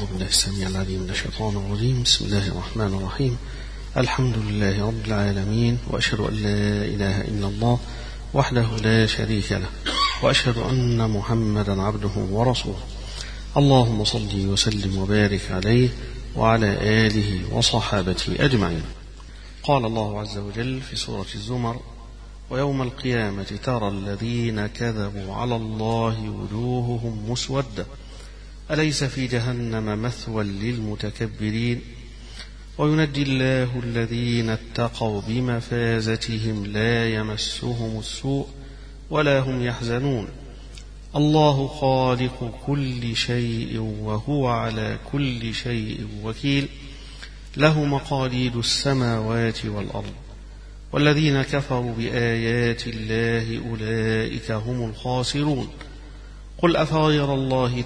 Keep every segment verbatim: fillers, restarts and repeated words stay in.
أعوذ بالله السميع العليم من الشيطان الرجيم. بسم الله الرحمن الرحيم. الحمد لله رب العالمين، وأشهد أن لا إله إلا الله وحده لا شريك له، وأشهد أن محمدا عبده ورسوله. اللهم صل وسلم وبارك عليه وعلى آله وصحابته أجمعين. قال الله عز وجل في سورة الزمر: ويوم القيامة ترى الذين كذبوا على الله وجوههم مسودة أليس في جهنم مثوى للمتكبرين وينجي الله الذين اتقوا بمفازتهم لا يمسهم السوء ولا هم يحزنون الله خالق كل شيء وهو على كل شيء وكيل له مقاليد السماوات والأرض والذين كفروا بآيات الله أولئك هم الخاسرون قل أفغير الله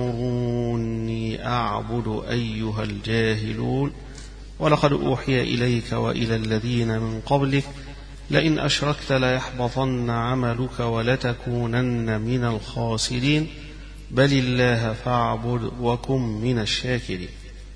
تأمروني أعبد أيها الجاهلون ولقد أوحي إليك وإلى الذين من قبلك لئن أشركت ليحبطن عملك ولتكونن من الخاسرين بل الله فاعبد وكن من الشاكرين.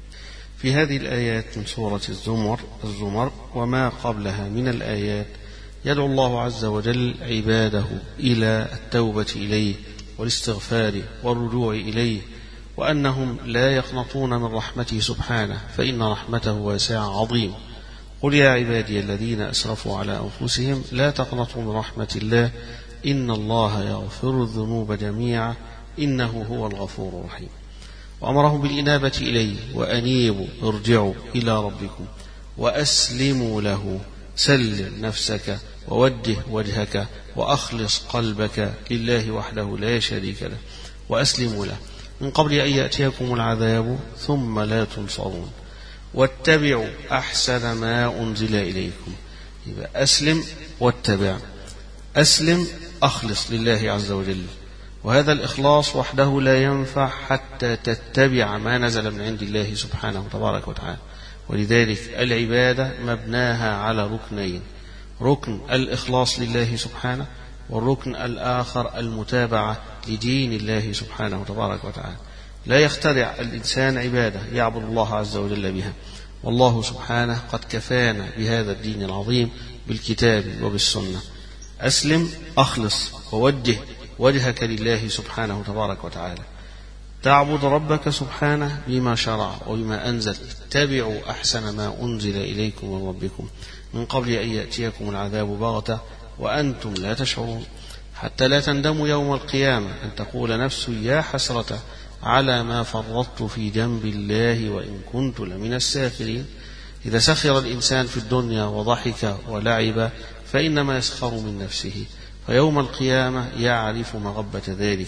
في هذه الآيات من سورة الزمر, الزمر وما قبلها من الآيات يدعو الله عز وجل عباده إلى التوبة إليه والاستغفار والرجوع إليه، وأنهم لا يقنطون من رحمته سبحانه فإن رحمته واسعة عظيم. قل يا عبادي الذين أسرفوا على أنفسهم لا تقنطوا من رحمة الله إن الله يغفر الذنوب جميعا إنه هو الغفور الرحيم. وأمرهم بالإنابة إليه وأنيبوا ارجعوا إلى ربكم وأسلموا له، سلم نفسك ووجه وجهك وأخلص قلبك لله وحده لا شريك له وأسلموا له من قبل أن يأتيكم العذاب ثم لا تنصرون واتبعوا أحسن ما أنزل إليكم. يبقى أسلم واتبع. أسلم أخلص لله عز وجل، وهذا الإخلاص وحده لا ينفع حتى تتبع ما نزل من عند الله سبحانه تبارك وتعالى. ولذلك العبادة مبناها على ركنين: ركن الإخلاص لله سبحانه، والركن الآخر المتابعة لدين الله سبحانه تبارك وتعالى. لا يخترع الإنسان عبادة يعبد الله عز وجل بها، والله سبحانه قد كفانا بهذا الدين العظيم بالكتاب وبالسنة. أسلم أخلص ووجه وجهك لله سبحانه تبارك وتعالى. تعبد ربك سبحانه بما شرع وبما أنزل. اتبعوا أحسن ما أنزل إليكم من ربكم من قبل أن يأتيكم العذاب بغتة وأنتم لا تشعرون حتى لا تندموا يوم القيامة أن تقول نفس يا حسرة على ما فرطت في جنب الله وإن كنت لمن الساخرين. إذا سخر الإنسان في الدنيا وضحك ولعب فإنما يسخر من نفسه، فيوم القيامة يعرف مغبة ذلك،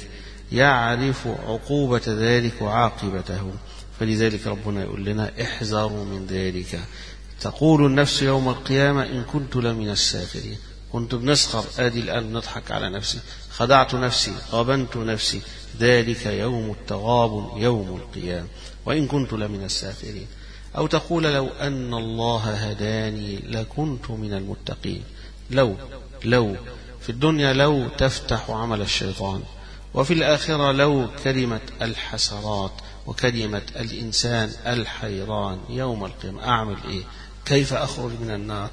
يعرف عقوبة ذلك وعاقبته. فلذلك ربنا يقول لنا احذروا من ذلك. تقول النفس يوم القيامة إن كنت لمن الساخرين. كنت بنسخر، آدي الآن نضحك على نفسي، خدعت نفسي، غبنت نفسي، ذلك يوم التغاب يوم القيامة وإن كنت لمن الساخرين. أو تقول لو أن الله هداني لكنت من المتقين. لو لو في الدنيا لو تفتح عمل الشيطان، وفي الآخرة لو كلمة الحسرات وكلمة الإنسان الحيران يوم القيامة. أعمل إيه؟ كيف أخرج من النار؟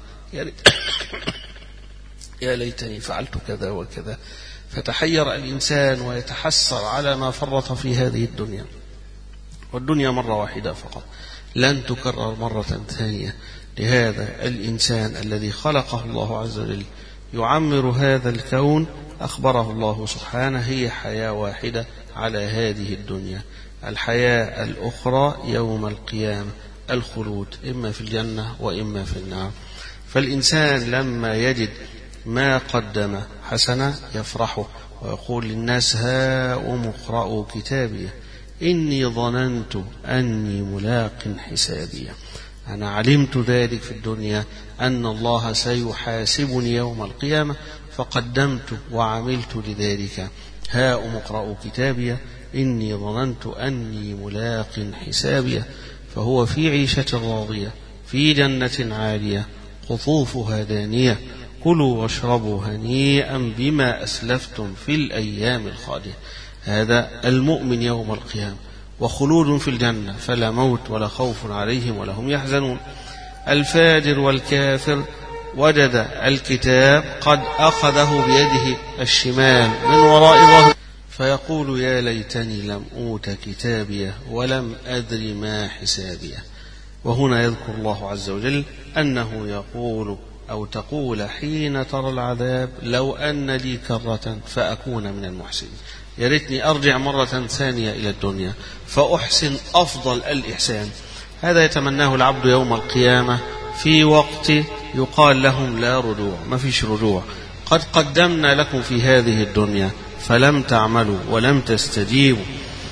يا ليتني فعلت كذا وكذا. فتحير الإنسان ويتحسر على ما فرط في هذه الدنيا، والدنيا مرة واحدة فقط لن تكرر مرة ثانية. لهذا الإنسان الذي خلقه الله عز وجل يعمر هذا الكون أخبره الله سبحانه هي حياة واحدة على هذه الدنيا. الحياة الأخرى يوم القيامة الخلود، إما في الجنة وإما في النار. فالإنسان لما يجد ما قدم حسنة يفرح ويقول للناس هاؤم اقرءوا كتابي إني ظننت أني ملاق حسابي. أنا علمت ذلك في الدنيا أن الله سيحاسبني يوم القيامة فقدمت وعملت لذلك. هاؤم اقرءوا كتابي إني ظننت أني ملاق حسابي. فهو في عيشة راضية في جنة عالية قطوفها دانية كلوا واشربوا هنيئا بما أسلفتم في الأيام الخالية. هذا المؤمن يوم القيامة. وخلود في الجنة فلا موت ولا خوف عليهم ولا هم يحزنون. الفاجر والكافر وجد الكتاب قد أخذه بيده الشمال من وراء ظهره فيقول يا ليتني لم أوت كتابيه ولم أدر ما حسابيه. وهنا يذكر الله عز وجل أنه يقول أو تقول حين ترى العذاب لو أن لي كرة فأكون من المحسنين، يا ريتني أرجع مرة ثانية إلى الدنيا فأحسن أفضل الإحسان. هذا يتمناه العبد يوم القيامة في وقت يقال لهم لا رجوع، ما فيش رجوع، قد قدمنا لكم في هذه الدنيا فلم تعملوا ولم تستجيبوا.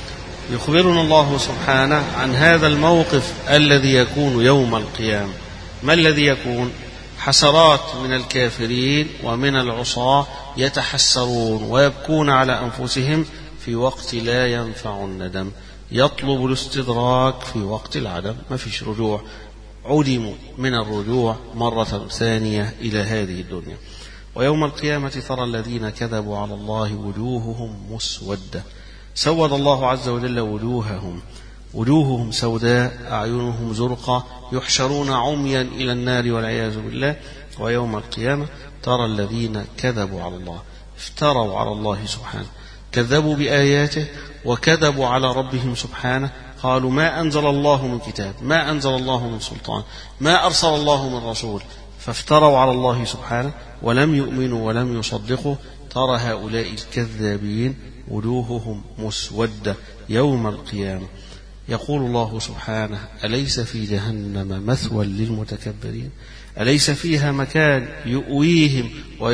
يخبرنا الله سبحانه عن هذا الموقف الذي يكون يوم القيامة. ما الذي يكون؟ حسرات من الكافرين ومن العصاة يتحسرون ويبكون على أنفسهم في وقت لا ينفع الندم، يطلب الاستدراك في وقت العدم، ما فيش رجوع، عدموا من الرجوع مرة ثانية إلى هذه الدنيا. ويوم القيامة ترى الذين كذبوا على الله وجوههم مسودة، سود الله عز وجل وجوههم، وجوههم سوداء أعينهم زرقاء، يحشرون عميا إلى النار والعياذ بالله. ويوم القيامة ترى الذين كذبوا على الله، افتروا على الله سبحانه، كذبوا بآياته وكذبوا على ربهم سبحانه، قالوا ما أنزل الله من كتاب، ما أنزل الله من سلطان، ما أرسل الله من رسول، فافتروا على الله سبحانه ولم يؤمنوا ولم يصدقوا. ترى هؤلاء الكذابين وجوههم مسودة يوم القيامة. يقول الله سبحانه أليس في جهنم مثوى للمتكبرين، أليس فيها مكان يؤويهم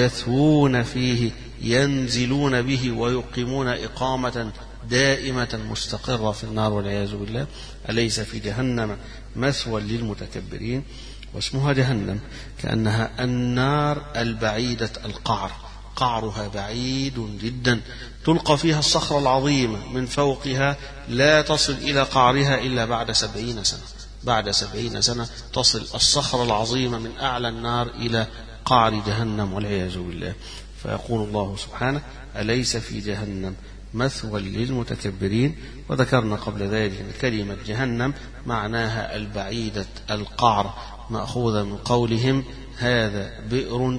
ويثوون فيه، ينزلون به ويقيمون إقامة دائمة مستقرة في النار والعياذ بالله. أليس في جهنم مثوى للمتكبرين. واسمها جهنم كأنها النار البعيدة القعر، قعرها بعيد جدا، تلقى فيها الصخرة العظيمة من فوقها لا تصل إلى قعرها إلا بعد سبعين سنة، بعد سبعين سنة تصل الصخرة العظيمة من أعلى النار إلى قعر جهنم والعياذ بالله. فيقول الله سبحانه أليس في جهنم مثوى للمتكبرين. وذكرنا قبل ذلك أن كلمة جهنم معناها البعيدة القعر، مأخوذة من قولهم هذا بئر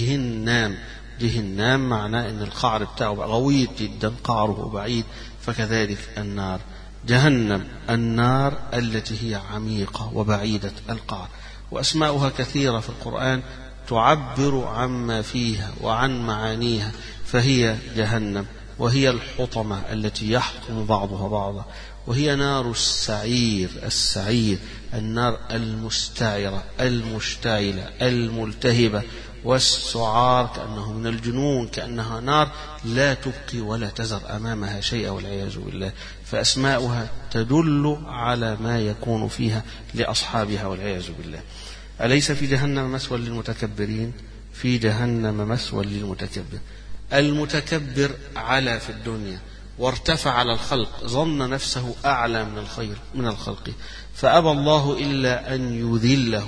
جهنم. جهنم معناه أن القعر بتاعه غويط جدا، قعره بعيد، فكذلك النار جهنم، النار التي هي عميقة وبعيدة القعر. وأسماؤها كثيرة في القرآن تعبر عما فيها وعن معانيها، فهي جهنم، وهي الحطمة التي يحطم بعضها بعضا، وهي نار السعير، السعير النار المستعرة المشتعلة الملتهبة، والسعار كأنه من الجنون، كأنها نار لا تبقي ولا تذر أمامها شيئا والعياذ بالله. فأسماؤها تدل على ما يكون فيها لأصحابها والعياذ بالله. أليس في جهنم مثوى للمتكبرين؟ في جهنم مثوى للمتكبر. المتكبر علا في الدنيا وارتفع على الخلق، ظن نفسه أعلى من الخير من الخلق، فأبى الله إلا أن يذله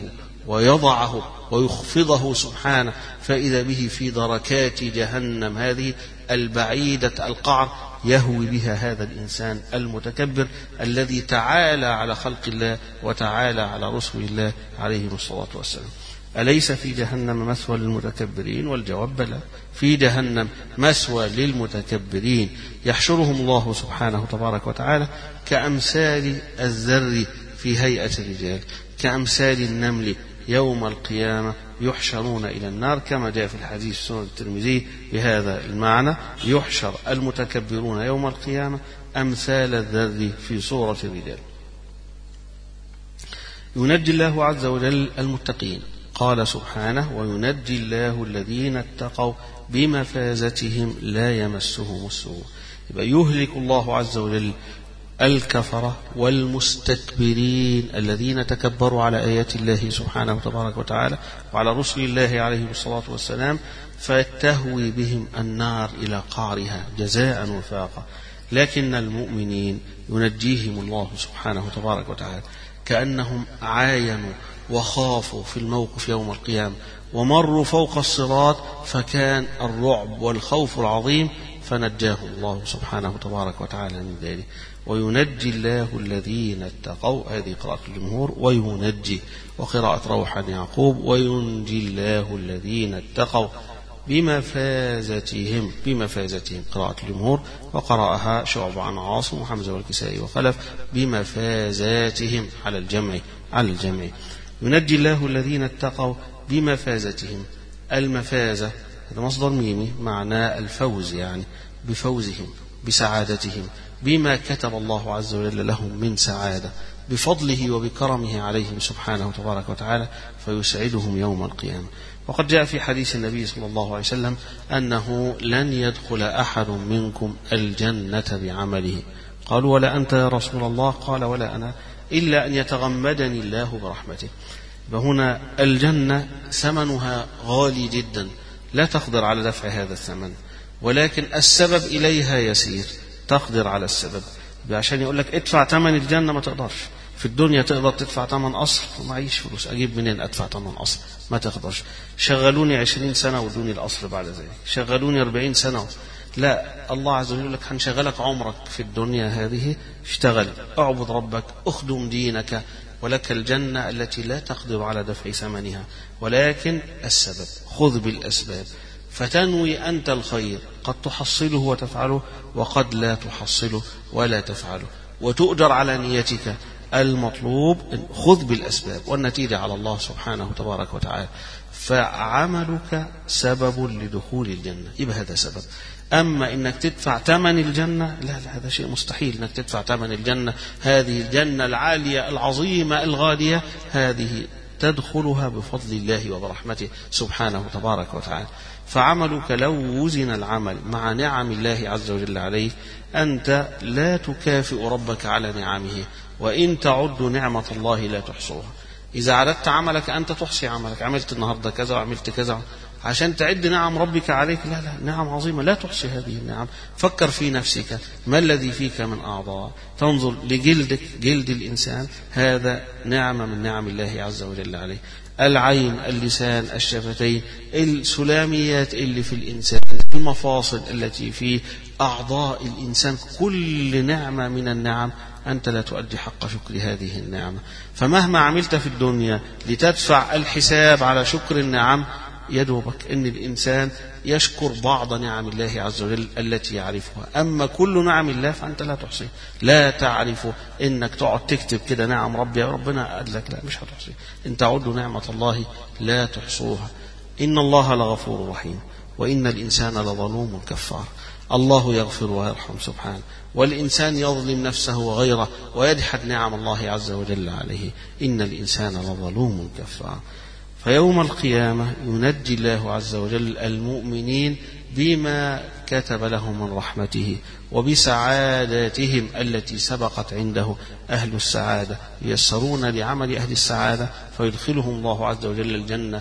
ويضعه ويخفضه سبحانه، فإذا به في دركات جهنم هذه البعيدة القعر يهوي بها هذا الإنسان المتكبر الذي تعالى على خلق الله وتعالى على رسل الله عليه الصلاة والسلام. أليس في جهنم مثوى للمتكبرين؟ والجواب بلى، في جهنم مثوى للمتكبرين، يحشرهم الله سبحانه تبارك وتعالى كأمثال الذر في هيئة الرجال، كأمثال النمل يوم القيامة يحشرون إلى النار، كما جاء في الحديث سنن الترمذي بهذا المعنى، يحشر المتكبرون يوم القيامة أمثال الذر في صورة الرجال. ينجي الله عز وجل المتقين، قال سبحانه وينجي الله الذين اتقوا بمفازتهم لا يمسهم السوء. يبقى يهلك الله عز وجل الكفرة والمستكبرين الذين تكبروا على آيات الله سبحانه تبارك وتعالى وعلى رسل الله عليه الصلاة والسلام، فتهوي بهم النار إلى قعرها جزاء وفاقا. لكن المؤمنين ينجيهم الله سبحانه تبارك وتعالى كأنهم عاينوا وخافوا في الموقف يوم القيامة ومروا فوق الصراط، فكان الرعب والخوف العظيم فنجاهم الله سبحانه تبارك وتعالى من ذلك. وينجي الله الذين اتقوا، هذه قراءة الجمهور، وينجي، وقراءة روح عن يعقوب وينجي الله الذين اتقوا بمفازتهم، بمفازتهم قراءة الجمهور، وقرأها شعب عن عاصم وحمزة والكسائي وخلف بمفازاتهم على الجمع، على الجمع. ينجي الله الذين اتقوا بمفازتهم. المفازة هذا مصدر ميمي معناه الفوز، يعني بفوزهم، بسعادتهم، بما كتب الله عز وجل لهم من سعادة بفضله وبكرمه عليهم سبحانه تبارك وتعالى، فيسعدهم يوم القيامة. وقد جاء في حديث النبي صلى الله عليه وسلم أنه لن يدخل أحد منكم الجنة بعمله. قالوا ولا أنت يا رسول الله؟ قال ولا أنا، إلا أن يتغمدني الله برحمته. فهنا الجنة ثمنها غالي جدا، لا تقدر على دفع هذا الثمن، ولكن السبب إليها يسير، تقدر على السبب. عشان يقول لك ادفع ثمن الجنة ما تقدرش. في الدنيا تقدر تدفع ثمن قصر، ومعيش فلوس، أجيب منين أدفع ثمن قصر؟ ما تقدرش. شغلوني عشرين سنة ودوني القصر بعد ذلك، شغلوني أربعين سنة. لا، الله عز وجل يقول لك هنشغلك عمرك في الدنيا هذه، اشتغل، اعبد ربك، اخدم دينك، ولك الجنة التي لا تقدر على دفع ثمنها، ولكن السبب، خذ بالأسباب. فتنوي أنت الخير، قد تحصله وتفعله، وقد لا تحصله ولا تفعله، وتؤجر على نيتك. المطلوب خذ بالأسباب، والنتيجة على الله سبحانه تبارك وتعالى. فعملك سبب لدخول الجنة، يبقى هذا سبب. أما إنك تدفع ثمن الجنة، لا لا، هذا شيء مستحيل إنك تدفع ثمن الجنة. هذه الجنة العالية العظيمة الغالية، هذه تدخلها بفضل الله وبرحمته سبحانه تبارك وتعالى. فعملك لو وزن العمل مع نعم الله عز وجل عليه، أنت لا تكافئ ربك على نعمه، وإن تعدوا نعمة الله لا تحصوها. إذا عددت عملك أنت تحصي عملك، عملت النهاردة كذا وعملت كذا، عشان تعد نعم ربك عليك، لا لا، نعم عظيمة لا تحصي هذه النعم. فكر في نفسك، ما الذي فيك من أعضاء؟ تنظر لجلدك، جلد الإنسان هذا نعمة من نعم الله عز وجل عليه. العين، اللسان، الشفتين، السلاميات اللي في الإنسان، المفاصل التي في أعضاء الإنسان، كل نعمة من النعم أنت لا تؤدي حق شكر هذه النعمة. فمهما عملت في الدنيا لتدفع الحساب على شكر النعم، يدوبك أن الإنسان يشكر بعض نعم الله عز وجل التي يعرفها. أما كل نعم الله فأنت لا تحصي، لا تعرف. إنك تقعد تكتب كده نعم ربي يا ربنا، قال لك لا، مش هتحصي. إن تعدوا نعمة الله لا تحصوها. إن الله لغفور رحيم، وإن الإنسان لظلوم كفار. الله يغفر ويرحم سبحانه، والإنسان يظلم نفسه وغيره ويجحد نعم الله عز وجل عليه. إن الإنسان لظلوم كفار. فيوم القيامة ينجي الله عز وجل المؤمنين بما كتب لهم من رحمته وبسعاداتهم التي سبقت عنده أهل السعادة، ييسرون لعمل أهل السعادة، فيدخلهم الله عز وجل الجنة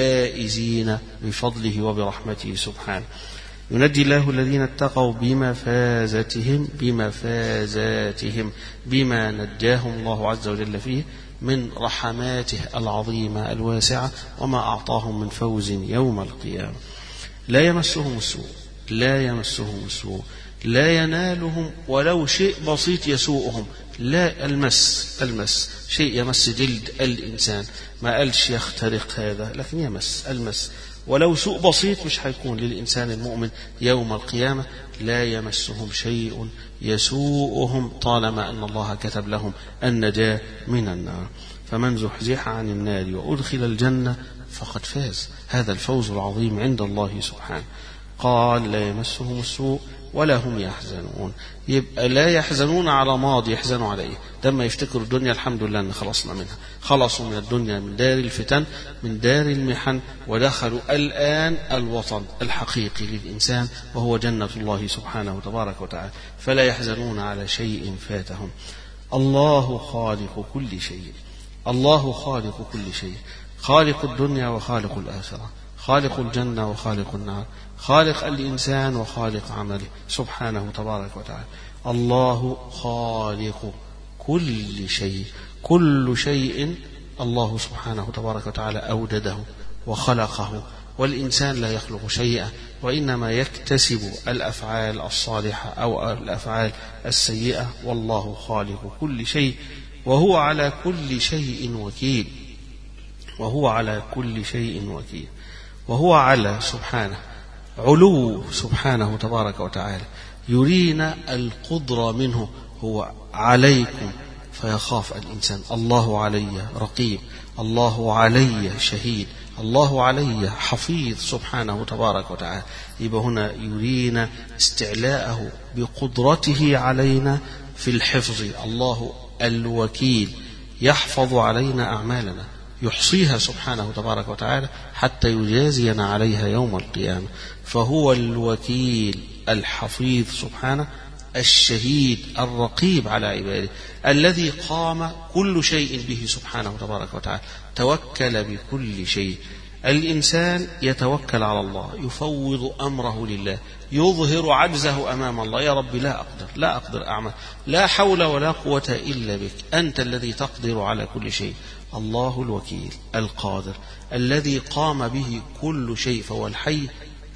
فائزين بفضله وبرحمته سبحانه. ينجي الله الذين اتقوا بمفازتهم، بمفازاتهم، بما نجاهم الله عز وجل فيه من رحماته العظيمة الواسعة، وما أعطاهم من فوز يوم القيامة. لا يمسهم السوء، لا يمسهم السوء، لا ينالهم ولو شيء بسيط يسوءهم. لا، المس، المس شيء يمس جلد الإنسان، ما قالش يخترق هذا، لكن يمس، المس ولو سوء بسيط مش هيكون للإنسان المؤمن يوم القيامة. لا يمسهم شيء يسوءهم طالما أن الله كتب لهم النجاة من النار. فمن زحزح عن النار وأدخل الجنة فقد فاز. هذا الفوز العظيم عند الله سبحانه. قال لا يمسهم السوء ولا هم يحزنون. يبقى لا يحزنون على ماضي، يحزنوا على ايه؟ لما يفتكروا الدنيا الحمد لله ان خلصنا منها، خلصوا من الدنيا، من دار الفتن، من دار المحن، ودخلوا الآن الوطن الحقيقي للإنسان وهو جنة الله سبحانه تبارك وتعالى. فلا يحزنون على شيء فاتهم. الله خالق كل شيء، الله خالق كل شيء، خالق الدنيا وخالق الآخرة، خالق الجنة وخالق النار، خالق الإنسان وخالق عمله سبحانه تبارك وتعالى. الله خالق كل شيء، كل شيء الله سبحانه تبارك وتعالى أوجده وخلقه والإنسان لا يخلق شيئا، وإنما يكتسب الأفعال الصالحة أو الأفعال السيئة، والله خالق كل شيء وهو على كل شيء وكيل. وهو على كل شيء وكيل وهو على سبحانه علو سبحانه تبارك وتعالى يرينا القدرة منه. هو عليكم فيخاف الإنسان، الله علي رقيب، الله علي شهيد، الله علي حفيظ سبحانه تبارك وتعالى. يبقى هنا يرينا استعلاءه بقدرته علينا في الحفظ. الله الوكيل يحفظ علينا أعمالنا، يحصيها سبحانه تبارك وتعالى حتى يجازينا عليها يوم القيامة. فهو الوكيل الحفيظ سبحانه، الشهيد الرقيب على عباده، الذي قام كل شيء به سبحانه تبارك وتعالى، توكل بكل شيء. الإنسان يتوكل على الله، يفوض أمره لله، يظهر عجزه أمام الله، يا رب لا أقدر لا أقدر أعمل، لا حول ولا قوة إلا بك، أنت الذي تقدر على كل شيء. الله الوكيل القادر الذي قام به كل شيء، فهو الحي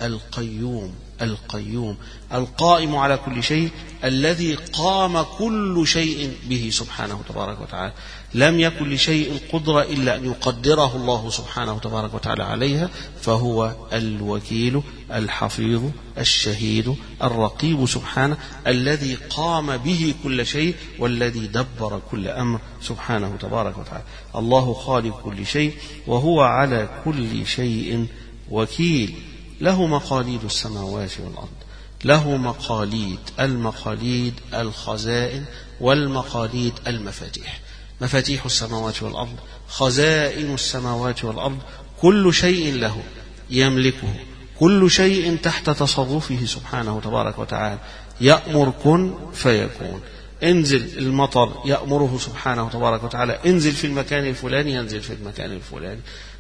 القيوم القيوم القائم على كل شيء، الذي قام كل شيء به سبحانه تبارك وتعالى. لم يكن لشيء قدرة إلا أن يقدره الله سبحانه تبارك وتعالى عليها، فهو الوكيل الحفيظ الشهيد الرقيب سبحانه، الذي قام به كل شيء والذي دبر كل أمر سبحانه تبارك وتعالى. الله خالق كل شيء وهو على كل شيء وكيل. له مقاليد السماوات والأرض، له مقاليد، المقاليد الخزائن، والمقاليد المفاتيح. مفاتيح السماوات والأرض، خزائن السماوات والأرض، كل شيء له يملكه، كل شيء تحت تصرفه سبحانه تبارك وتعالى. يأمر كن فيكون، انزل المطر يأمره سبحانه تبارك وتعالى، انزل في المكان الفلاني ينزل في المكان الفلاني.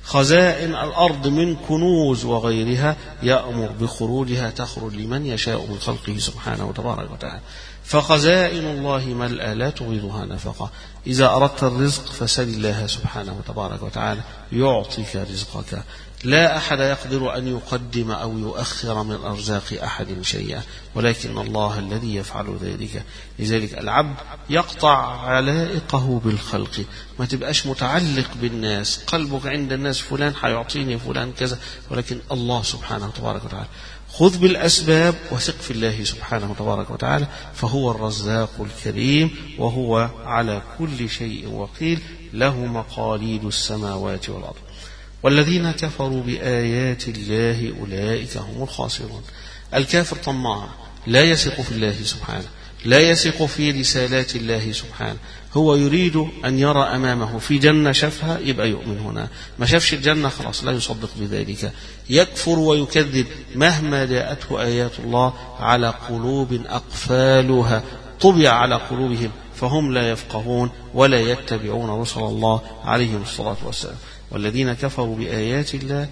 خزائن الأرض من كنوز وغيرها يأمر بخروجها، تخرج لمن يشاء من خلقه سبحانه تبارك وتعالى. فخزائن الله ملأى لا تغيضها نفقة. إذا أردت الرزق فسل الله سبحانه تبارك وتعالى يعطيك رزقك. لا أحد يقدر أن يقدم أو يؤخر من أرزاق أحد شيئا، ولكن الله الذي يفعل ذلك. لذلك العبد يقطع علائقه بالخلق، ما تبقاش متعلق بالناس، قلبك عند الناس فلان حيعطيني فلان كذا، ولكن الله سبحانه تبارك وتعالى. خذ بالأسباب وثق في الله سبحانه تبارك وتعالى، فهو الرزاق الكريم وهو على كل شيء وكيل. له مقاليد السماوات والأرض. والذين كفروا بآيات الله أولئك هم الخاسرون. الكافر طماع، لا يثق في الله سبحانه، لا يثق في رسالات الله سبحانه. هو يريد أن يرى أمامه في جنة شافها يبقى يؤمن هنا، ما شافش الجنة خلاص لا يصدق بذلك، يكفر ويكذب مهما جاءته آيات الله. على قلوب أقفالها طبع على قلوبهم فهم لا يفقهون ولا يتبعون رسل الله عليهم الصلاة والسلام. والذين كفروا بآيات الله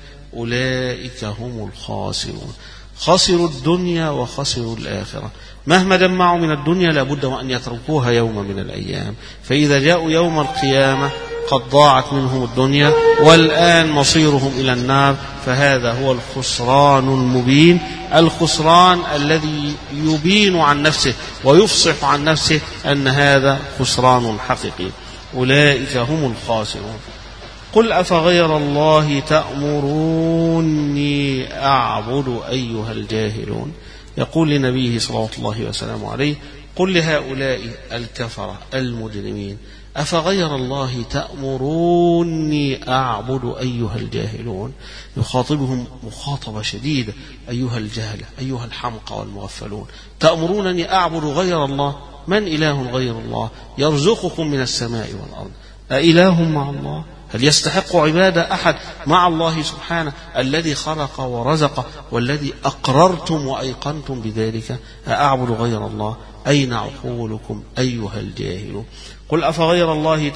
أولئك هم الخاسرون. خسروا الدنيا وخسروا الآخرة. مهما جمعوا من الدنيا لابد وأن يتركوها يوم من الأيام، فإذا جاءوا يوم القيامة قد ضاعت منهم الدنيا والآن مصيرهم إلى النار. فهذا هو الخسران المبين، الخسران الذي يبين عن نفسه ويفصح عن نفسه أن هذا خسران حقيقي. أولئك هم الخاسرون. قل أفغير الله تأمروني أعبد أيها الجاهلون. يقول لنبيه صلى الله وسلم عليه: قل لهؤلاء الكفرة المجرمين: أفغير الله تأمروني أعبد أيها الجاهلون. يخاطبهم مخاطبة شديدة: أيها الجهلة، أيها الحمقى والمغفلون، تأمرونني أعبد غير الله؟ من إله غير الله يرزقكم من السماء والأرض؟ أإله مع الله؟ هل يستحق عبادة أحد مع الله سبحانه الذي خلق ورزق والذي أقررتم وأيقنتم بذلك؟ أأعبد غير الله؟ أين عقولكم أيها الجاهلون؟ قل أفغير الله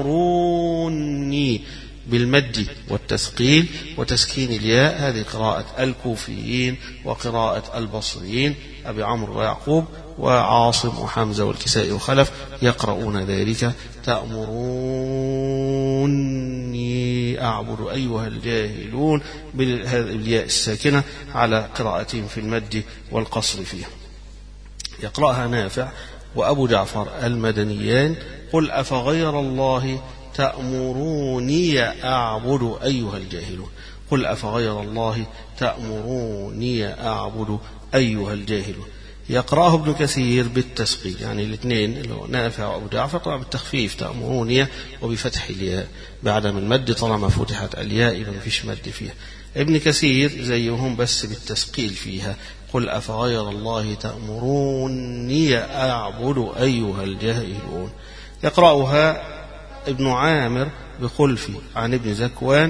تأمروني بالمد والتثقيل وتسكين الياء، هذه قراءة الكوفيين وقراءة البصريين أبي عمرو ويعقوب وعاصم وحمزة والكسائي وخلف يقرؤون ذلك: تأمروني أعبد أيها الجاهلون بالياء الساكنة على قراءتهم في المد والقصر فيها. يقرأها نافع وأبو جعفر المدنيان: قل أفغير الله تأمروني أعبد أيها الجاهلون. قل أفغير الله تأمروني أعبد أيها الجاهلون. يقرأه ابن كثير بالتسقيل، يعني الاثنين اللي هو نافع وأبو جعفر يقرأ بالتخفيف تأمروني وبفتح الياء بعدم المد، طالما فتحت الياء يبقى مفيش مد فيها. ابن كثير زيهم بس بالتسقيل فيها: قل أفغير الله تأمروني أعبد أيها الجاهلون. يقرأها ابن عامر بخلفي عن ابن زكوان: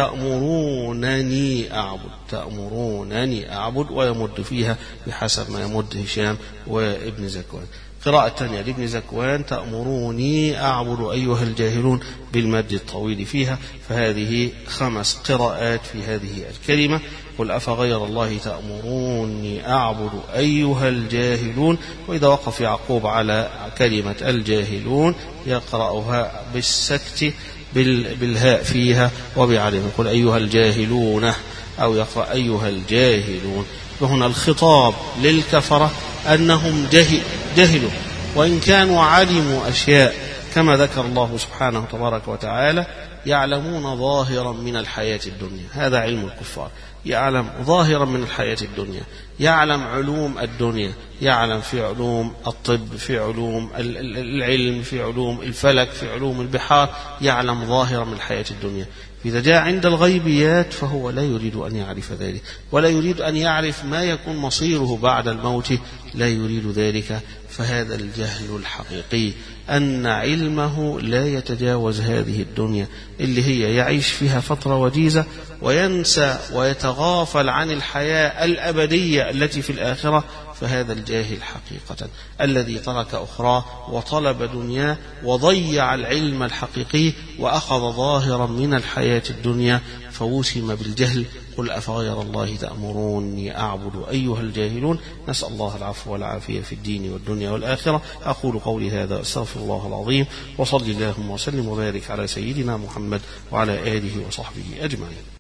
تأمرونني أعبد تأمرونني أعبد، ويمد فيها بحسب ما يمد هشام وابن زكوان. قراءة ثانية لابن زكوان: تأمروني أعبد أيها الجاهلون بالمد الطويل فيها. فهذه خمس قراءات في هذه الكلمة: قل أفغير الله تأمروني أعبد أيها الجاهلون. وإذا وقف يعقوب على كلمة الجاهلون يقرأها بالسكت بالهاء فيها وبعدم، قل أيها الجاهلون، أو يقرأ أيها الجاهلون. وهنا الخطاب للكفرة أنهم جهل جهلوا وإن كانوا علموا أشياء كما ذكر الله سبحانه تبارك وتعالى، يعلمون ظاهرا من الحياة الدنيا. هذا علم الكفار، يعلم ظاهرا من الحياة الدنيا، يعلم علوم الدنيا، يعلم في علوم الطب، في علوم العلم، في علوم الفلك، في علوم البحار، يعلم ظاهرا من الحياة الدنيا. إذا جاء عند الغيبيات فهو لا يريد أن يعرف ذلك، ولا يريد أن يعرف ما يكون مصيره بعد الموت، لا يريد ذلك. فهذا الجهل الحقيقي أن علمه لا يتجاوز هذه الدنيا اللي هي يعيش فيها فترة وجيزة وينسى ويتغافل عن الحياة الأبدية التي في الآخرة. فهذا الجاهل حقيقة الذي ترك أخرى وطلب دنياه وضيع العلم الحقيقي وأخذ ظاهرا من الحياة الدنيا فوسم بالجهل. قل أفغير الله تأمروني أعبد أيها الجاهلون. نسأل الله العفو والعافية في الدين والدنيا والآخرة. أقول قولي هذا أستغفر الله العظيم، وصلي اللهم وسلم وبارك على سيدنا محمد وعلى آله وصحبه أجمعين.